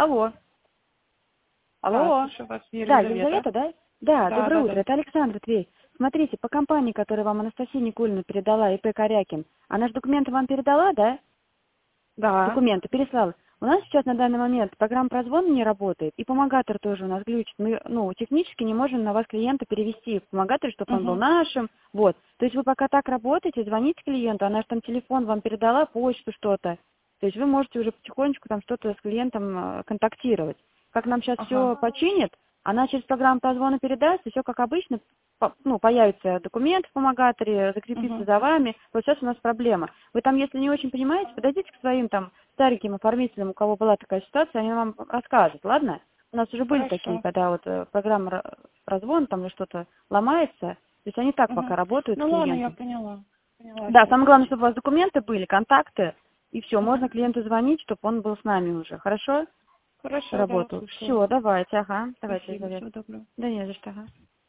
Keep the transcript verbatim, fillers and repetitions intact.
Алло. Да, Алло. слушаю вас, Да, Елизавета. Елизавета, да? Да, Да, доброе да, утро, да. это Александра Тверь. Смотрите, по компании, которую вам Анастасия Никулина передала, ИП Корякин, она же документы вам передала, да? Да. Документы переслала. У нас сейчас на данный момент программа прозвона не работает, и помогатор тоже у нас глючит. Мы, ну, технически не можем на вас клиента перевести в помогатор, чтобы он был Угу. нашим. Вот. То есть вы пока так работаете, звоните клиенту, она же там телефон вам передала, почту, что-то. То есть вы можете уже потихонечку там что-то с клиентом э, контактировать. Как нам сейчас Ага. все починят, она через программу прозвона передаст, и все как обычно, по- ну, появится документ в помогаторе, закрепится Угу. за вами. Вот сейчас у нас проблема. Вы там, если не очень понимаете, подойдите к своим там стареньким оформителям, у кого была такая ситуация, они вам расскажут, ладно? У нас уже были такие, Хорошо. когда вот э, программа ра- прозвон, там или что-то ломается, то есть они так Угу. пока работают с Ну ладно, я клиентом. поняла. Поняла, Да, что самое главное, чтобы у вас документы были, контакты, и все, Угу. можно клиенту звонить, чтобы он был с нами уже, хорошо? Хорошо, да, Работал. слушаю. Все, давайте, ага, давайте, Спасибо, Елизавета. всего доброго. Да не за что, ага.